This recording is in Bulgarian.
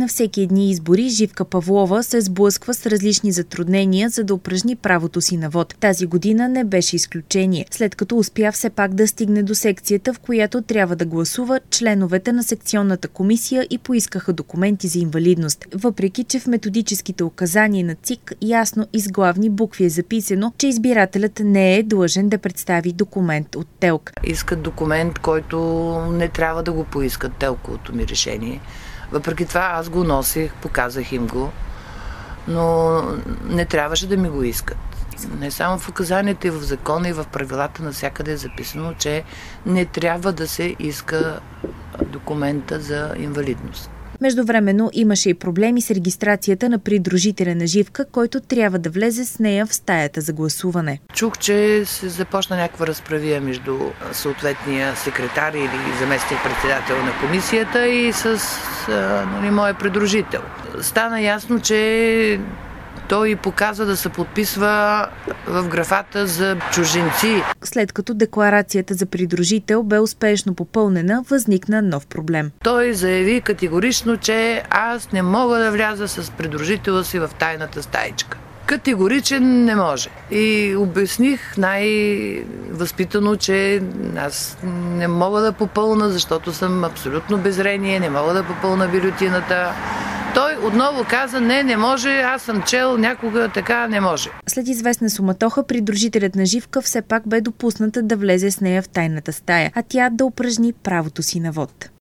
на всеки едни избори Живка Павлова се сблъсква с различни затруднения, за да упражни правото си на вод. Тази година не беше изключение, след като успя все пак да стигне до секцията, в която трябва да гласува, членовете на секционната комисия и поискаха документи за инвалидност. Въпреки че в методическите указания на ЦИК ясно и с главни букви е записано, че избирателят не е длъжен да представи документ от ТЕЛК. Искат документ, който не трябва да го поискат ТЕЛКовото ми решение. Въпреки това аз го носих, показах им го, но не трябваше да ми го искат. Не само в указанията и в закона и в правилата навсякъде е записано, че не трябва да се иска документа за инвалидност. Междувременно имаше и проблеми с регистрацията на придружителя на Живка, който трябва да влезе с нея в стаята за гласуване. Чух, че се започна някаква разправия между съответния секретар или заместник-председател на комисията и с моя придружител. Стана ясно, че той показва да се подписва в графата за чужденци. След като декларацията за придружител бе успешно попълнена, възникна нов проблем. Той заяви категорично, че аз не мога да вляза с придружителя си в тайната стаичка. Категоричен не може. И обясних най-възпитано, че аз не мога да попълна, защото съм абсолютно беззрение, не мога да попълна бюлетината. Той отново каза, не може, аз съм чел някога, така не може. След известна суматоха, придружителят на Живка все пак бе допусната да влезе с нея в тайната стая, а тя да упражни правото си на вод.